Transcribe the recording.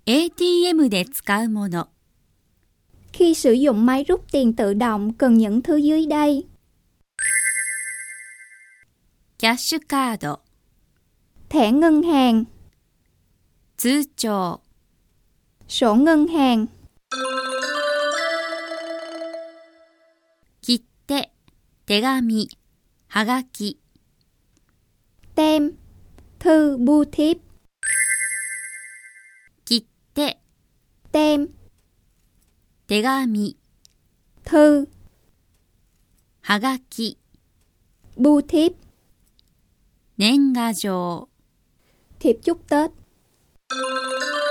ATM で使うもの。 Khi sử dụng máy rút tiền tự động cần những thứ dưới đây. キャッシュカード、 Thẻ ngân hàng, 通帳、 sổ ngân hàng. 切手、手紙、はがき。 Tem, thư, bưu thiếp. 切手、 Tem, 手紙、 thư, はがき、 bưu thiếp, 年賀状。 thiệp chúc Tết.